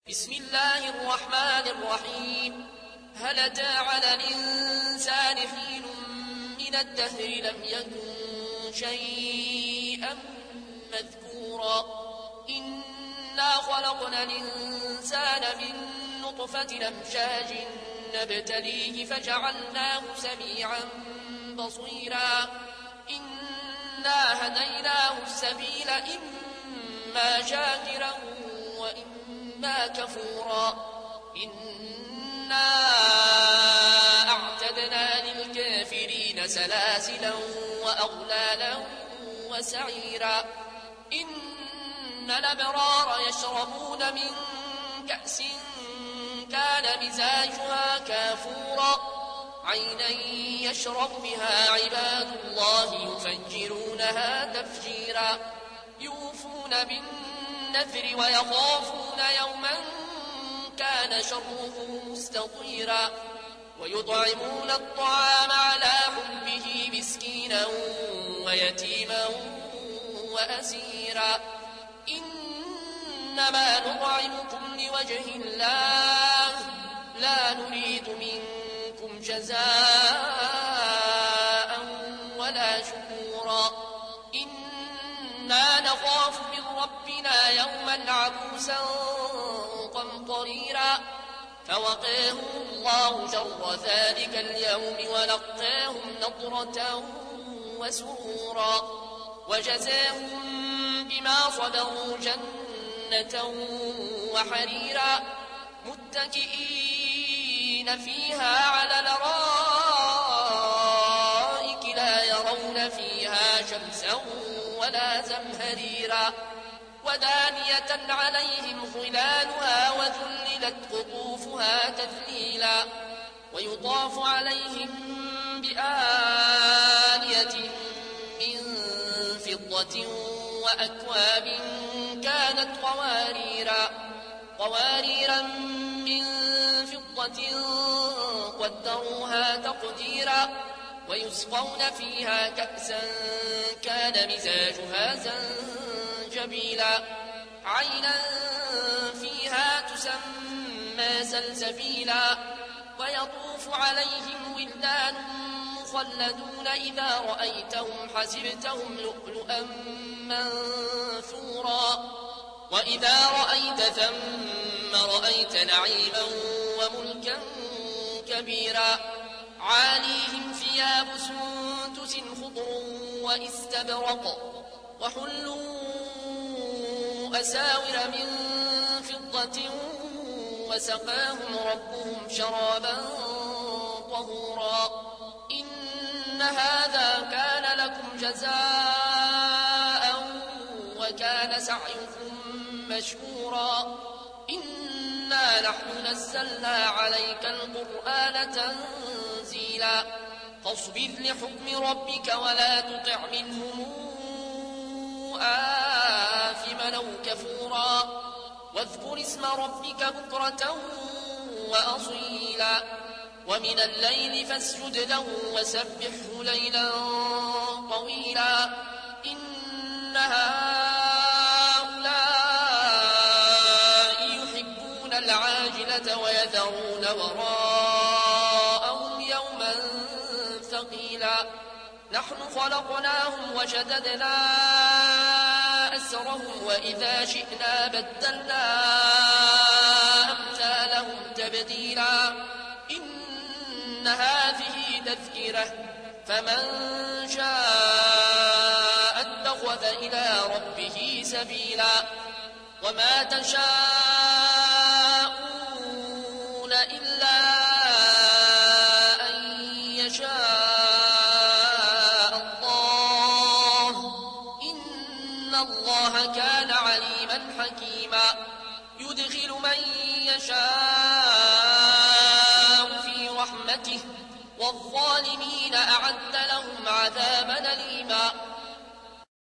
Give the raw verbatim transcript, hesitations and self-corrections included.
بسم الله الرحمن الرحيم. هل أتى على الإنسان حين من الدهر لم يكن شيئا مذكورا إنا خلقنا الإنسان من نطفة أمشاج نبتليه فجعلناه سميعا بصيرا إنا هديناه السبيل إما شاكرا وإما كفورا إنا أعتدنا للكافرين سلاسلا وأغلالا وسعيرا إن الأبرار يشربون من كأس كان مزاجها كافورا عينا يشرب بها عباد الله يفجرونها تفجيرا يوفون بالنذر ويخافون يوما كان شره مستطيرا ويطعمون الطعام على حبه مسكينا ويتيما وأسيرا إنما نطعمكم لوجه الله لا نريد منكم جزاء ولا شكورا إنا نخاف من ربنا يوما عبوسا قمطريرا فوقاهم الله شر ذلك اليوم ولقاهم نضرة وسرورا وجزاهم بما صبروا جنة وحريرا متكئين فيها على الأرائك لا يرون فيها شمسا ولا زمهريرا ودانية عليهم ظلالها وذللت قطوفها تذليلا ويطاف عليهم بآنية من فضة وأكواب كانت قواريرا قواريرا من فضة قدروها تقديرا ويسقون فيها كأسا كان مزاجها زنجبيلا عينا فيها تسمى سلسبيلا ويطوف عليهم ولدان مخلدون إذا رأيتهم حسبتهم لؤلؤا منثورا وإذا رأيت ثم رأيت نعيما وملكا كبيرا عاليهم ثياب سندس خضر واستبرق وحلوا أساور من فضة وسقاهم ربهم شرابا طهورا إن هذا كان لكم جزاء وكان سعيكم مشكورا إنا نحن نزلنا عليك القرآن تنزيلا فاصبر لحكم ربك ولا تطع منهم آثما أو كفورا واذكر اسم ربك بكرة وأصيلا ومن الليل فاسجد له وسبحه ليلا طويلا إن هؤلاء يحبون العاجلة ويذرون وراءهم يوما ثقيلا نحن خلقناهم وشددنا أسرهم وإذا شئنا بدلنا أمثالهم تبديلا إن هذه تذكرة فمن شاء اتخذ إلى ربه سبيلا وما تشاءون إلا أن يشاء الله إن الله كان عليما حكيما يدخل من يشاء في رحمته والظالمين أعد